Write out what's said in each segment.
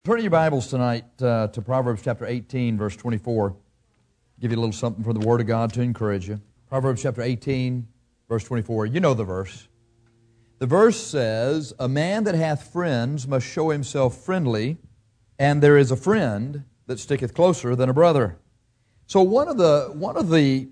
Turn your Bibles tonight to Proverbs chapter 18, verse 24. Give you a little something from the Word of God to encourage you. Proverbs chapter 18, verse 24. You know the verse. The verse says, "A man that hath friends must show himself friendly, and there is a friend that sticketh closer than a brother." So one of the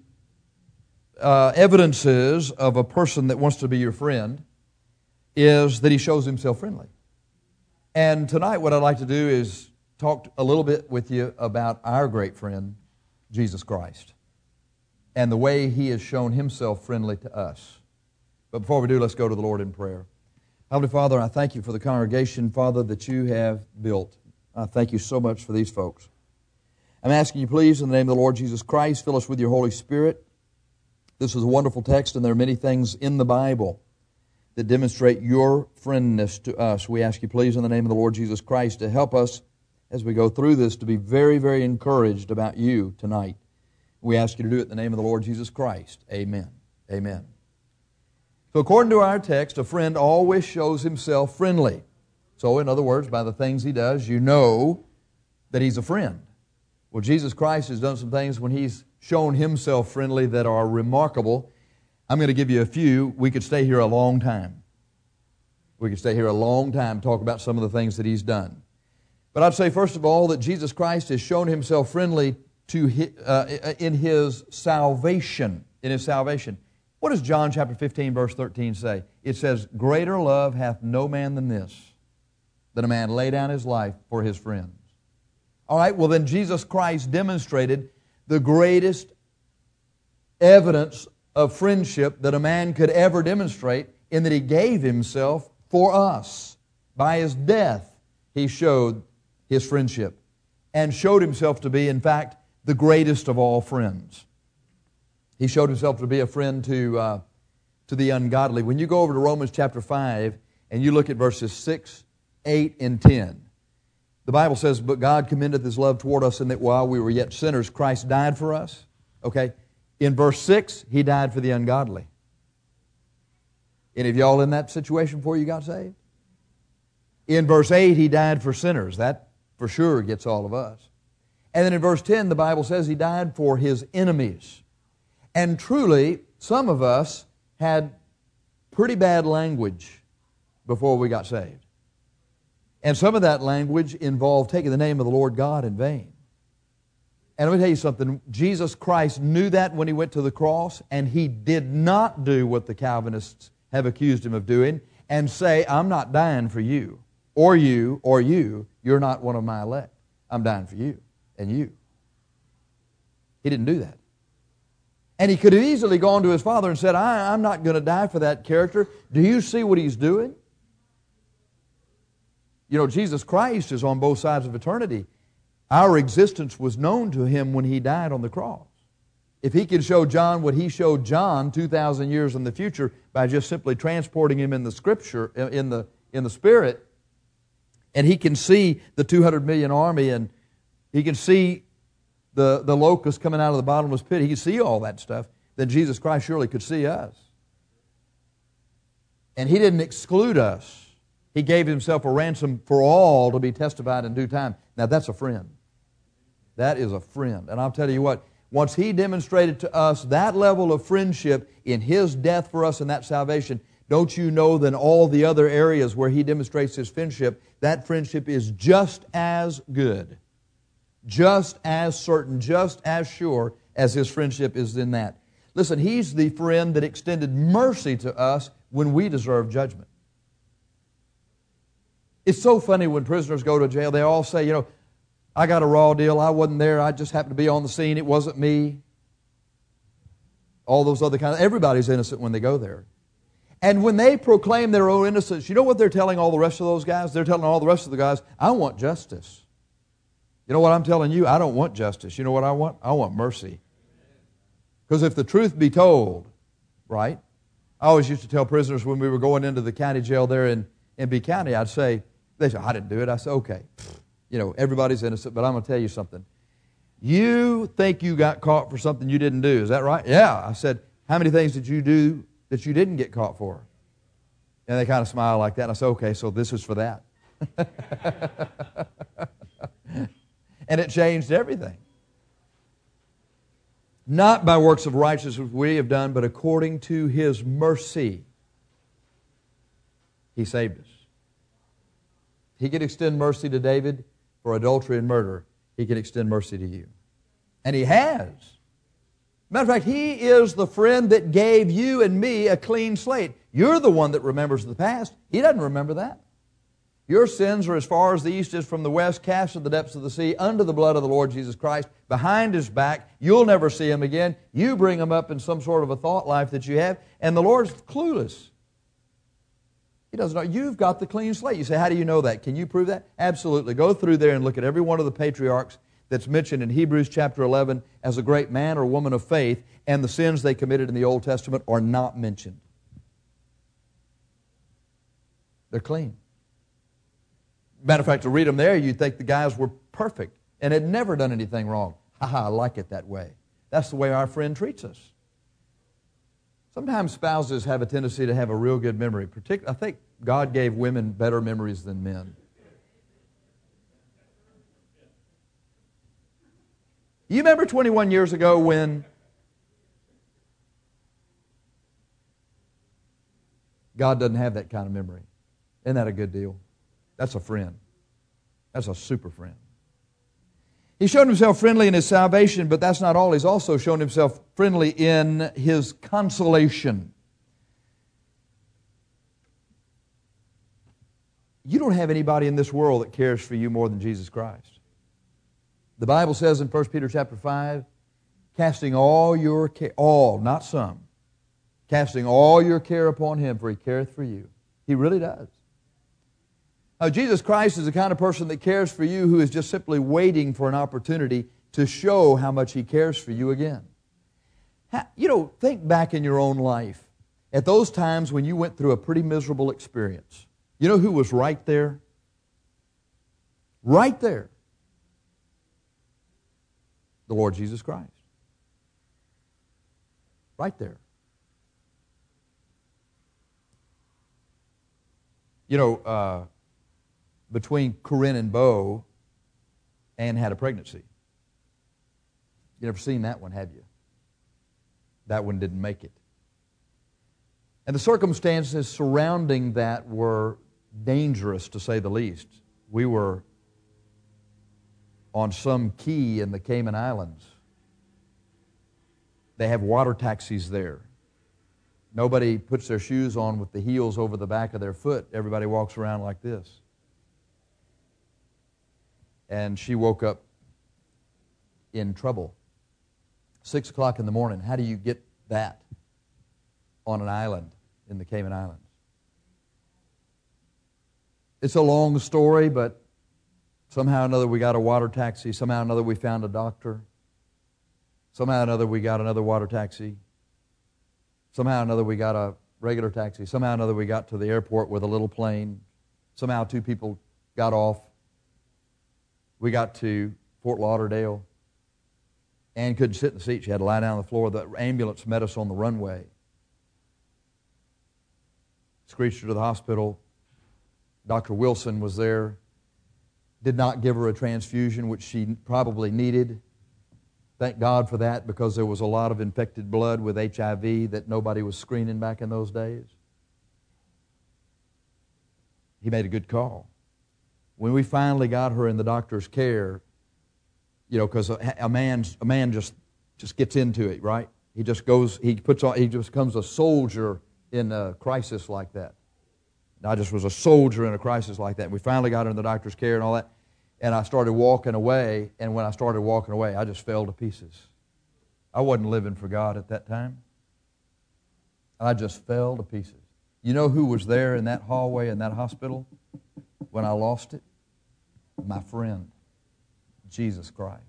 evidences of a person that wants to be your friend is that he shows himself friendly. And tonight what I'd like to do is talk a little bit with you about our great friend, Jesus Christ, and the way He has shown Himself friendly to us. But before we do, let's go to the Lord in prayer. Heavenly Father, I thank You for the congregation, Father, that You have built. I thank You so much for these folks. I'm asking You, please, in the name of the Lord Jesus Christ, fill us with Your Holy Spirit. This is a wonderful text, and there are many things in the Bible that demonstrate Your friendness to us. We ask You, please, in the name of the Lord Jesus Christ, to help us as we go through this to be very, very encouraged about You tonight. We ask You to do it in the name of the Lord Jesus Christ. Amen. Amen. So according to our text, a friend always shows himself friendly. So in other words, by the things he does, you know that he's a friend. Well, Jesus Christ has done some things when He's shown Himself friendly that are remarkable. I'm going to give you a few. We could stay here a long time. We could stay here a long time, talk about some of the things that He's done. But I'd say, first of all, that Jesus Christ has shown Himself friendly in His salvation. In His salvation. What does John chapter 15, verse 13 say? It says, "Greater love hath no man than this, that a man lay down his life for his friends." All right, well then Jesus Christ demonstrated the greatest evidence of friendship that a man could ever demonstrate in that He gave Himself for us. By His death, He showed His friendship and showed Himself to be, in fact, the greatest of all friends. He showed Himself to be a friend to the ungodly. When you go over to Romans chapter 5 and you look at verses 6, 8, and 10, the Bible says, "But God commendeth His love toward us in that while we were yet sinners, Christ died for us." Okay? In verse 6, He died for the ungodly. Any of y'all in that situation before you got saved? In verse 8, He died for sinners. That for sure gets all of us. And then in verse 10, the Bible says He died for His enemies. And truly, some of us had pretty bad language before we got saved. And some of that language involved taking the name of the Lord God in vain. And let me tell you something, Jesus Christ knew that when He went to the cross, and He did not do what the Calvinists have accused Him of doing and say, "I'm not dying for you, or you, or you. You're not one of my elect. I'm dying for you and you." He didn't do that. And He could have easily gone to His Father and said, I'm not going to die for that character. Do you see what He's doing? You know, Jesus Christ is on both sides of eternity. Our existence was known to Him when He died on the cross. If He could show John what He showed John 2,000 years in the future by just simply transporting him in the Scripture, in the Spirit, and He can see the 200 million army, and He can see the locusts coming out of the bottomless pit, He can see all that stuff, then Jesus Christ surely could see us. And He didn't exclude us. He gave Himself a ransom for all to be testified in due time. Now that's a friend. That is a friend. And I'll tell you what, once He demonstrated to us that level of friendship in His death for us and that salvation, don't you know that in all the other areas where He demonstrates His friendship, that friendship is just as good, just as certain, just as sure as His friendship is in that. Listen, He's the friend that extended mercy to us when we deserve judgment. It's so funny when prisoners go to jail, they all say, I got a raw deal, I wasn't there, I just happened to be on the scene, it wasn't me. All those other kinds. Everybody's innocent when they go there. And when they proclaim their own innocence, you know what they're telling all the rest of those guys? They're telling all the rest of the guys, I want justice. You know what I'm telling you? I don't want justice. You know what I want? I want mercy. Because if the truth be told, right? I always used to tell prisoners when we were going into the county jail there in B County, I'd say, they say, I didn't do it. I said, okay. Everybody's innocent, but I'm going to tell you something. You think you got caught for something you didn't do. Is that right? Yeah. I said, how many things did you do that you didn't get caught for? And they kind of smiled like that. And I said, okay, so this is for that. And it changed everything. Not by works of righteousness we have done, but according to His mercy, He saved us. He could extend mercy to David for adultery and murder. He can extend mercy to you. And He has. Matter of fact, He is the friend that gave you and me a clean slate. You're the one that remembers the past. He doesn't remember that. Your sins are as far as the east is from the west, cast in the depths of the sea, under the blood of the Lord Jesus Christ, behind His back. You'll never see Him again. You bring Him up in some sort of a thought life that you have, and the Lord's clueless. He doesn't know. You've got the clean slate. You say, how do you know that? Can you prove that? Absolutely. Go through there and look at every one of the patriarchs that's mentioned in Hebrews chapter 11 as a great man or woman of faith, and the sins they committed in the Old Testament are not mentioned. They're clean. Matter of fact, to read them there, you'd think the guys were perfect and had never done anything wrong. I like it that way. That's the way our friend treats us. Sometimes spouses have a tendency to have a real good memory. I think God gave women better memories than men. You remember 21 years ago when God doesn't have that kind of memory? Isn't that a good deal? That's a friend. That's a super friend. He showed Himself friendly in His salvation, but that's not all. He's also shown Himself friendly in His consolation. You don't have anybody in this world that cares for you more than Jesus Christ. The Bible says in 1 Peter chapter 5, casting all your care, all, not some, casting all your care upon Him, for He careth for you. He really does. Jesus Christ is the kind of person that cares for you who is just simply waiting for an opportunity to show how much He cares for you again. Think back in your own life at those times when you went through a pretty miserable experience. You know who was right there? Right there. The Lord Jesus Christ. Right there. Between Corinne and Bo, Ann had a pregnancy. You never seen that one, have you? That one didn't make it. And the circumstances surrounding that were dangerous, to say the least. We were on some key in the Cayman Islands. They have water taxis there. Nobody puts their shoes on with the heels over the back of their foot. Everybody walks around like this. And she woke up in trouble. 6 o'clock in the morning. How do you get that on an island in the Cayman Islands? It's a long story, but somehow or another we got a water taxi. Somehow or another we found a doctor. Somehow or another we got another water taxi. Somehow or another we got a regular taxi. Somehow or another we got to the airport with a little plane. Somehow 2 people got off. We got to Fort Lauderdale. Ann couldn't sit in the seat. She had to lie down on the floor. The ambulance met us on the runway. Screeched her to the hospital. Dr. Wilson was there. Did not give her a transfusion, which she probably needed. Thank God for that, because there was a lot of infected blood with HIV that nobody was screening back in those days. He made a good call. When we finally got her in the doctor's care, because a man just gets into it, right? He just becomes a soldier in a crisis like that. And I just was a soldier in a crisis like that. We finally got her in the doctor's care and all that, and I started walking away, and when I started walking away, I just fell to pieces. I wasn't living for God at that time. I just fell to pieces. You know who was there in that hallway in that hospital when I lost it? My friend, Jesus Christ.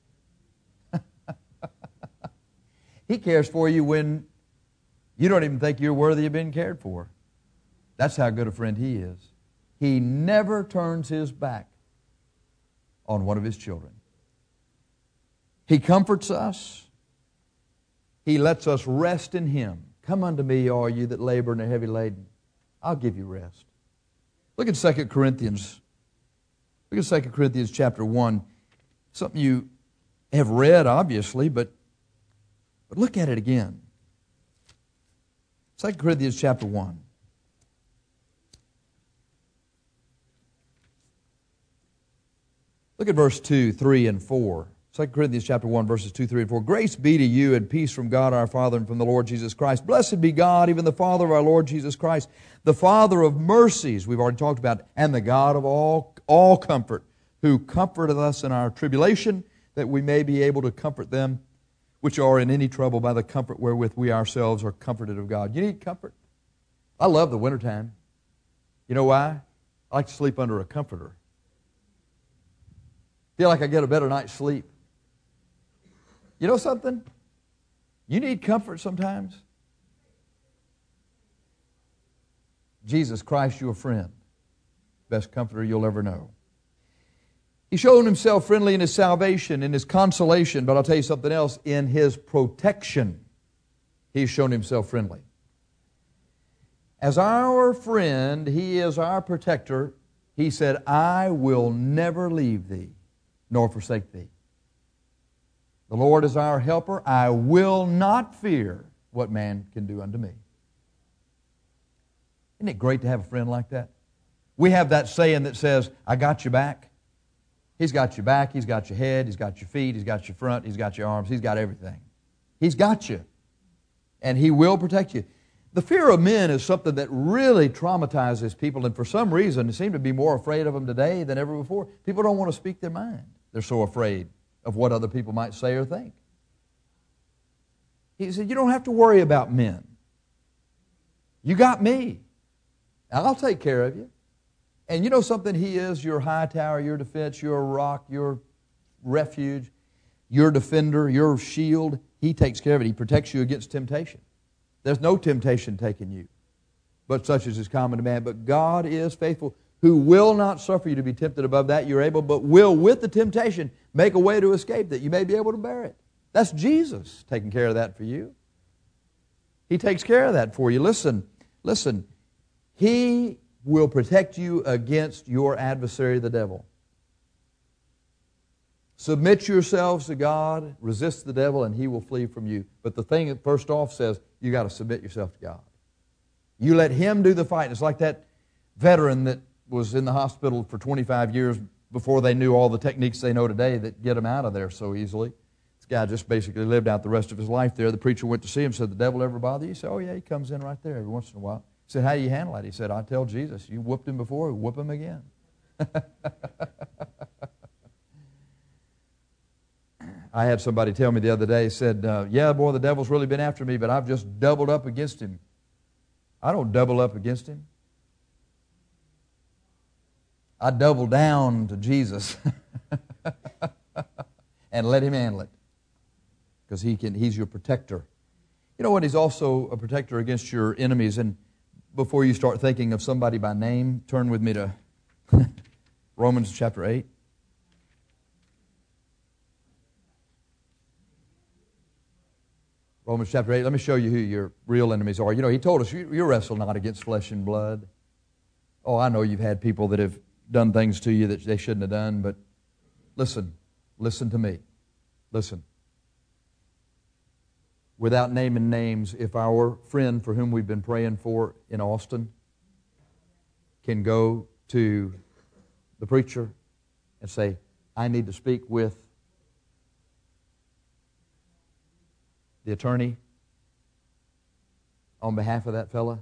He cares for you when you don't even think you're worthy of being cared for. That's how good a friend He is. He never turns His back on one of His children. He comforts us. He lets us rest in Him. Come unto me, all you that labor and are heavy laden. I'll give you rest. Look at 2 Corinthians. Look at 2 Corinthians chapter 1. Something you have read, obviously, but look at it again. 2 Corinthians chapter 1. Look at verse 2, 3, and 4. 2 Corinthians chapter 1, verses 2, 3, and 4. Grace be to you and peace from God our Father and from the Lord Jesus Christ. Blessed be God, even the Father of our Lord Jesus Christ, the Father of mercies, we've already talked about, and the God of all comfort, who comforteth us in our tribulation, that we may be able to comfort them which are in any trouble by the comfort wherewith we ourselves are comforted of God. You need comfort? I love the wintertime. You know why? I like to sleep under a comforter. Feel like I get a better night's sleep. You know something? You need comfort sometimes. Jesus Christ, your friend. Best comforter you'll ever know. He's shown himself friendly in his salvation, in his consolation, but I'll tell you something else, in his protection. He's shown himself friendly. As our friend, he is our protector. He said, I will never leave thee, nor forsake thee. The Lord is our helper. I will not fear what man can do unto me. Isn't it great to have a friend like that? We have that saying that says, I got your back. He's got your back, He's got your head, He's got your feet, He's got your front, He's got your arms, He's got everything. He's got you. And He will protect you. The fear of men is something that really traumatizes people, and for some reason, they seem to be more afraid of them today than ever before. People don't want to speak their mind. They're so afraid of what other people might say or think. He said, you don't have to worry about men. You got me. I'll take care of you. And you know something? He is your high tower, your defense, your rock, your refuge, your defender, your shield. He takes care of it. He protects you against temptation. There's no temptation taking you, but such as is common to man. But God is faithful, who will not suffer you to be tempted above that you're able, but will with the temptation make a way to escape that you may be able to bear it. That's Jesus taking care of that for you. He takes care of that for you. Listen. He will protect you against your adversary, the devil. Submit yourselves to God, resist the devil, and he will flee from you. But the thing that first off says, you got to submit yourself to God. You let Him do the fighting. It's like that veteran that was in the hospital for 25 years before they knew all the techniques they know today that get them out of there so easily. This guy just basically lived out the rest of his life there. The preacher went to see him, said, the devil ever bother you? He said, oh yeah, he comes in right there every once in a while. He said, how do you handle it? He said, I tell Jesus, you whooped him before, whoop him again. I had somebody tell me the other day, said, yeah, boy, the devil's really been after me, but I've just doubled up against him. I don't double up against him. I double down to Jesus and let Him handle it, because He's your protector. You know what? He's also a protector against your enemies. And before you start thinking of somebody by name, turn with me to Romans chapter 8. Romans chapter 8, let me show you who your real enemies are. You know, He told us, you wrestle not against flesh and blood. Oh, I know you've had people that have done things to you that they shouldn't have done, but listen to me. Listen. Without naming names, if our friend for whom we've been praying for in Austin can go to the preacher and say, I need to speak with the attorney on behalf of that fella,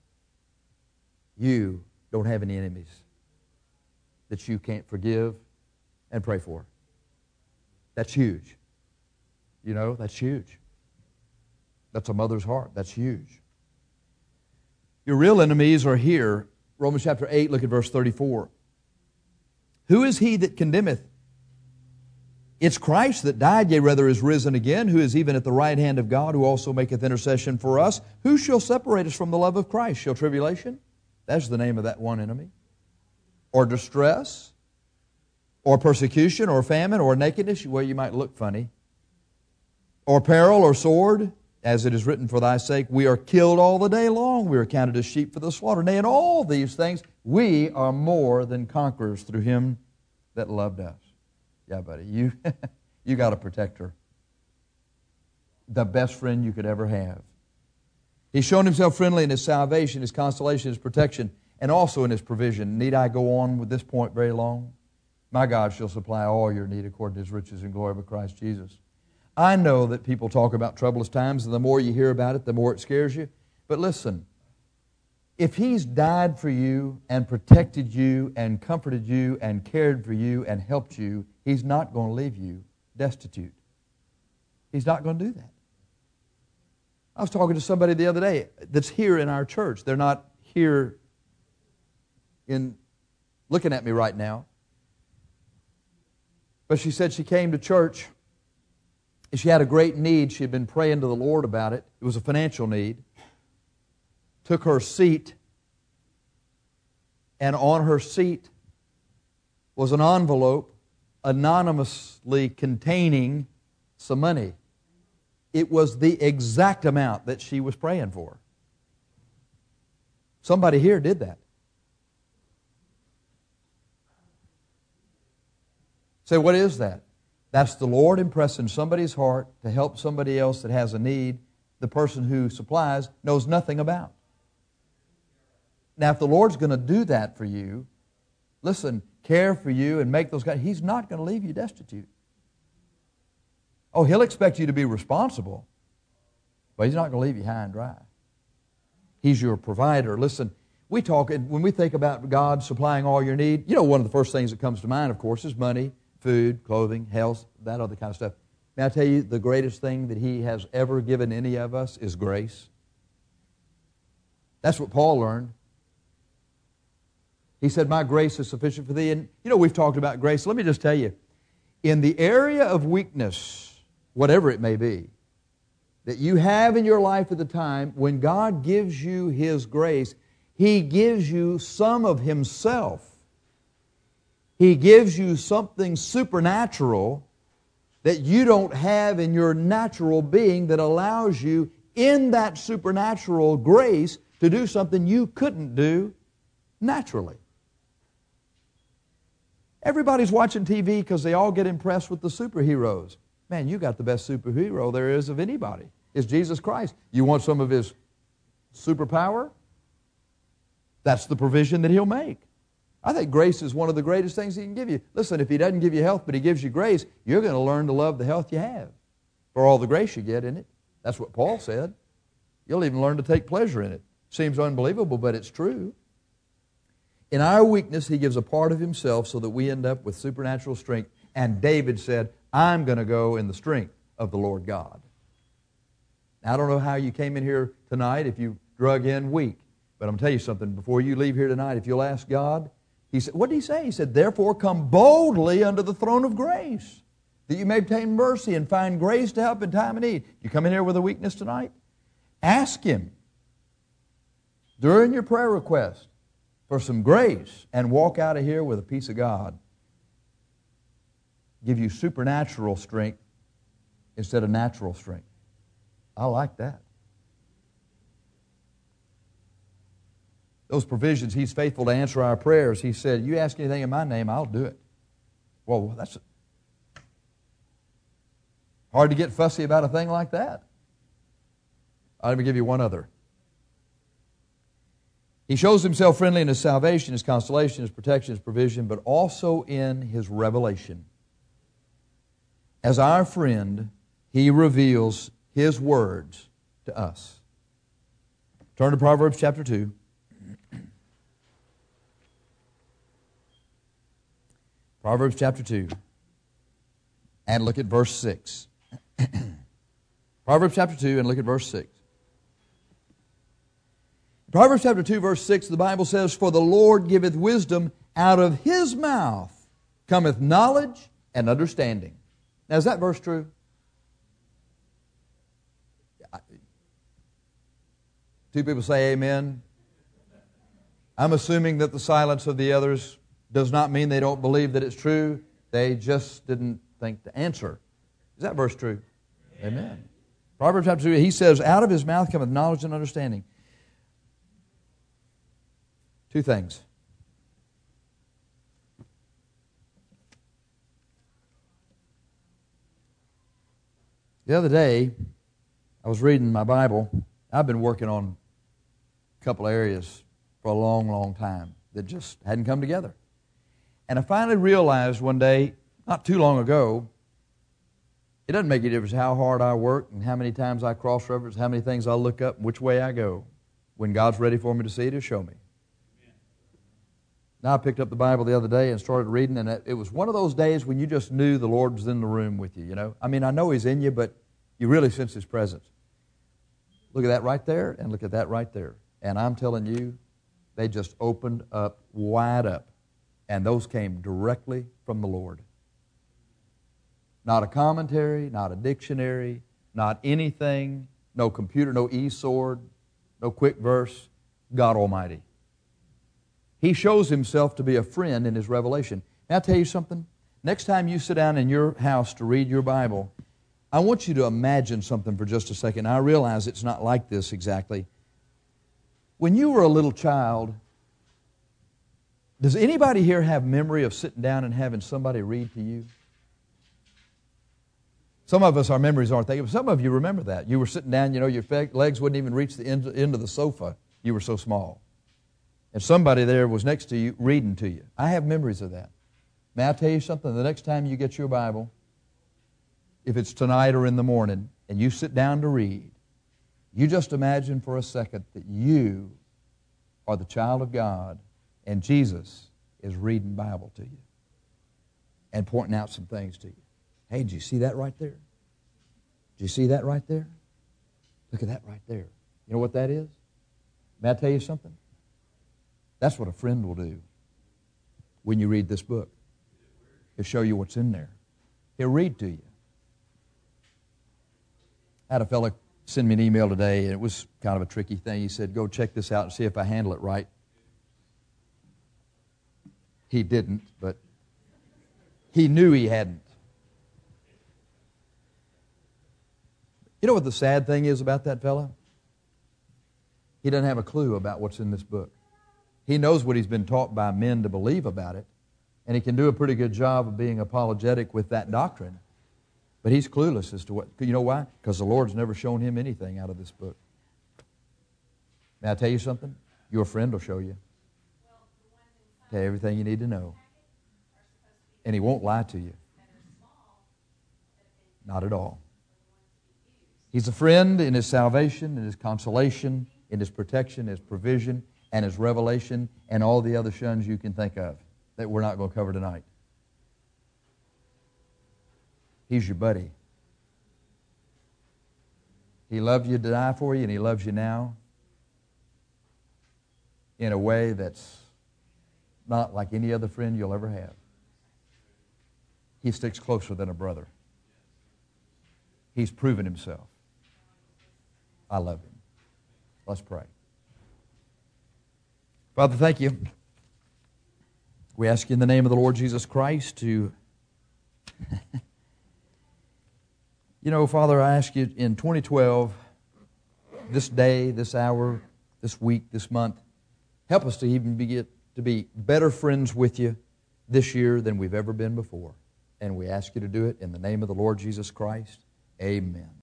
you don't have any enemies that you can't forgive and pray for. That's huge. You know, that's huge. That's a mother's heart. That's huge. Your real enemies are here. Romans chapter 8, look at verse 34. Who is he that condemneth? It's Christ that died, yea, rather is risen again, who is even at the right hand of God, who also maketh intercession for us. Who shall separate us from the love of Christ? Shall tribulation? That's the name of that one enemy. Or distress? Or persecution? Or famine? Or nakedness? Well, you might look funny. Or peril? Or sword? As it is written, for thy sake we are killed all the day long. We are counted as sheep for the slaughter. Nay, in all these things we are more than conquerors through him that loved us. Yeah, buddy, you got a protector. The best friend you could ever have. He's shown himself friendly in his salvation, his consolation, his protection, and also in his provision. Need I go on with this point very long? My God shall supply all your need according to his riches and glory by Christ Jesus. I know that people talk about troublous times, and the more you hear about it, the more it scares you. But listen, if he's died for you and protected you and comforted you and cared for you and helped you, he's not going to leave you destitute. He's not going to do that. I was talking to somebody the other day that's here in our church. They're not here looking at me right now. But she said she came to church. She had a great need. She had been praying to the Lord about it. It was a financial need. Took her seat, and on her seat was an envelope anonymously containing some money. It was the exact amount that she was praying for. Somebody here did that. Say, what is that? That's the Lord impressing somebody's heart to help somebody else that has a need the person who supplies knows nothing about. Now, if the Lord's going to do that for you, listen, care for you and make those guys, He's not going to leave you destitute. Oh, He'll expect you to be responsible, but He's not going to leave you high and dry. He's your provider. Listen, when we think about God supplying all your need, you know, one of the first things that comes to mind, of course, is money, food, clothing, health, that other kind of stuff. May I tell you, the greatest thing that He has ever given any of us is grace. That's what Paul learned. He said, my grace is sufficient for thee. And, you know, we've talked about grace. Let me just tell you, in the area of weakness, whatever it may be, that you have in your life at the time, when God gives you His grace, He gives you some of Himself. He gives you something supernatural that you don't have in your natural being that allows you, in that supernatural grace, to do something you couldn't do naturally. Everybody's watching TV because they all get impressed with the superheroes. Man, you got the best superhero there is of anybody. It's Jesus Christ. You want some of His superpower? That's the provision that He'll make. I think grace is one of the greatest things He can give you. Listen, if He doesn't give you health, but He gives you grace, you're going to learn to love the health you have for all the grace you get in it. That's what Paul said. You'll even learn to take pleasure in it. Seems unbelievable, but it's true. In our weakness, He gives a part of Himself so that we end up with supernatural strength. And David said, I'm going to go in the strength of the Lord God. Now, I don't know how you came in here tonight if you drug in weak. But I'm going to tell you something. Before you leave here tonight, if you'll ask God, He said, what did He say? He said, therefore come boldly unto the throne of grace, that you may obtain mercy and find grace to help in time of need. You come in here with a weakness tonight? Ask Him during your prayer request for some grace and walk out of here with a peace of God. Give you supernatural strength instead of natural strength. I like that. Those provisions, He's faithful to answer our prayers. He said, you ask anything in my name, I'll do it. Well, that's hard to get fussy about a thing like that. Let me give you one other. He shows Himself friendly in His salvation, His consolation, His protection, His provision, but also in His revelation. As our friend, He reveals His words to us. Turn to Proverbs chapter 2. Proverbs chapter 2. And look at verse 6. Proverbs chapter 2 and look at verse 6. Proverbs chapter 2, verse 6, the Bible says, for the Lord giveth wisdom, out of His mouth cometh knowledge and understanding. Now, is that verse true? Two people say amen. I'm assuming that the silence of the others does not mean they don't believe that it's true. They just didn't think to answer. Is that verse true? Amen. Proverbs chapter 2, he says, out of his mouth cometh knowledge and understanding. Two things. The other day, I was reading my Bible. I've been working on a couple areas for a long, long time that just hadn't come together. And I finally realized one day, not too long ago, it doesn't make any difference how hard I work and how many times I cross-reference, how many things I look up, which way I go. When God's ready for me to see it, He'll show me. Now, I picked up the Bible the other day and started reading, and it was one of those days when you just knew the Lord was in the room with you, you know. I mean, I know He's in you, but you really sense His presence. Look at that right there, and look at that right there. And I'm telling you, they just opened up, wide up, and those came directly from the Lord. Not a commentary, not a dictionary, not anything, no computer, no e-sword, no quick verse, God Almighty. He shows Himself to be a friend in His revelation. Now, I'll tell you something. Next time you sit down in your house to read your Bible, I want you to imagine something for just a second. I realize it's not like this exactly. When you were a little child, does anybody here have memory of sitting down and having somebody read to you? Some of us, our memories aren't there. Some of you remember that. You were sitting down, you know, your legs wouldn't even reach the end of the sofa. You were so small. And somebody there was next to you reading to you. I have memories of that. May I tell you something? The next time you get your Bible, if it's tonight or in the morning, and you sit down to read, you just imagine for a second that you are the child of God and Jesus is reading Bible to you and pointing out some things to you. Hey, did you see that right there? Did you see that right there? Look at that right there. You know what that is? May I tell you something? That's what a friend will do when you read this book. He'll show you what's in there. He'll read to you. I had a fellow send me an email today, and it was kind of a tricky thing. He said, go check this out and see if I handle it right. He didn't, but he knew he hadn't. You know what the sad thing is about that fellow? He doesn't have a clue about what's in this book. He knows what he's been taught by men to believe about it, and he can do a pretty good job of being apologetic with that doctrine. But he's clueless as to what. You know why? Because the Lord's never shown him anything out of this book. May I tell you something? Your friend will show you. Tell you everything you need to know. And he won't lie to you. Not at all. He's a friend in his salvation, in his consolation, in his protection, his provision, and his revelation, and all the other shuns you can think of that we're not going to cover tonight. He's your buddy. He loved you to die for you, and He loves you now in a way that's not like any other friend you'll ever have. He sticks closer than a brother. He's proven Himself. I love Him. Let's pray. Father, thank you. We ask you in the name of the Lord Jesus Christ to... You know, Father, I ask you in 2012, this day, this hour, this week, this month, help us to even to be better friends with you this year than we've ever been before. And we ask you to do it in the name of the Lord Jesus Christ. Amen.